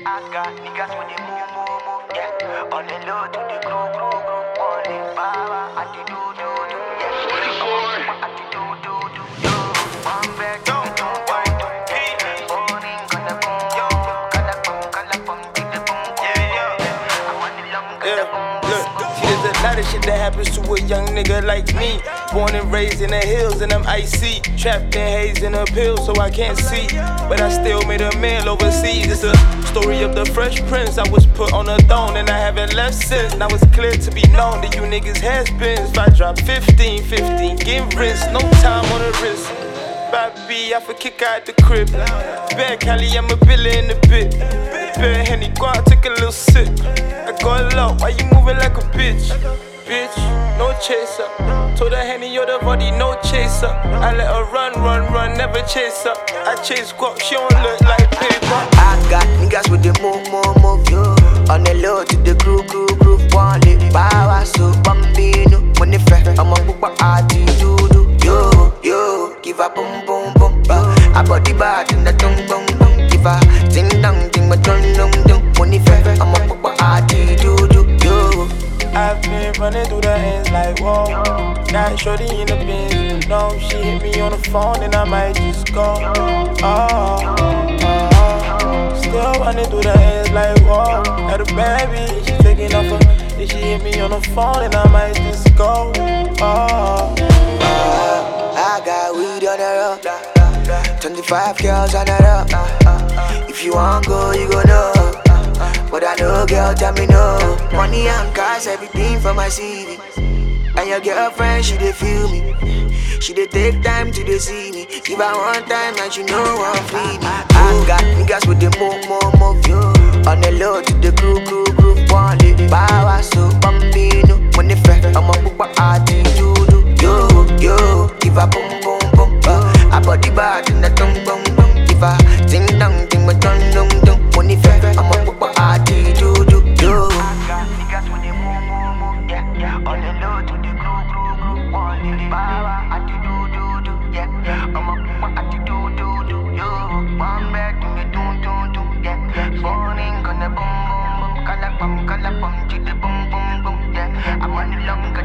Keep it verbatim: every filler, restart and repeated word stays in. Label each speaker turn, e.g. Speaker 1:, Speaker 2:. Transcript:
Speaker 1: I got niggas with the move, move, move, yeah. On the low to the groove, groove, groove. On the power, I do, do, do, do, yeah. I do, do, do, do, do. One back, don't, don't, why, don't, hey. Morning, gonna boom, yo. Gonna boom, gonna boom, get the boom, yeah, yeah. I want the long, gonna boom,
Speaker 2: look. See, there's a lot of shit that happens to a young nigga like me. Born and raised in the hills and I'm icy. Trapped in haze and a pill so I can't see. But I still made a meal overseas. It's a story of the Fresh Prince. I was put on a throne and I haven't left since. Now it's clear to be known that you niggas has-beens. If I drop fifteen, fifteen, get rinsed. No time on the wrist. Bad B, I for kick out the crib. Bad Cali, I'm a billy in the bit. Bad Henny, go out, take a little sip. I got low, why you moving like a bitch? Bitch, no chaser. Told her Henny, you're the body, no chaser. I let her run, run, run, never chase her. I chase guap, she don't look like paper.
Speaker 1: I got niggas with the move, move, move, yo. On the low to the groove, groove, groove. One lit, power, so bambino. Money fair, I'm a book, but I do, do, do. Yo, yo, give a boom, boom, boom. I body bad in the tung, tung, tung. Give a ting, dong, ting, my dun, dun, dun. Money fair, I'm a book, but I do, do, do. Yo.
Speaker 2: I've been running through the ends like whoa. Now shorty in the bins, you know. She hit me on the phone and I might just go. Oh, oh, oh. Still running through the ends like whoa. Had a baby, she taking off her. Then she hit me on the phone and I might just go. Oh, oh.
Speaker 1: I got weed on the road. twenty-five girls on the road. If you want go, you go know. But I know, girl, tell me no. Money and cars, everything for my city. And your girlfriend, she dey feel me. She dey take time to dey see me. Give her one time and she know I'm free. I got niggas with the move, move, move, yo. On the low to the groove, groove, groove. One lit, power, so bambino. Money fair, I'm a book, but I do, do, yo, yo. Give her boom, boom, boom, uh. I body bad in the tung, tung, tung. Give her ting, dong, ting, my dun, dun, dun. Money fair, I'm a book, but I do, do, do, yo. I got niggas with the move, move, move, yeah, yeah. On the low to the groove, groove, groove. One lit, power, I do, do, do, do, yeah, yeah. I'm a book, but I do, do, do, do, yo. One back to me, do, do, do, yeah, yeah. Morning, gonna boom, boom, boom. Kala, bum, kala, bum, to the boom, boom, boom, yeah. I'm on the long,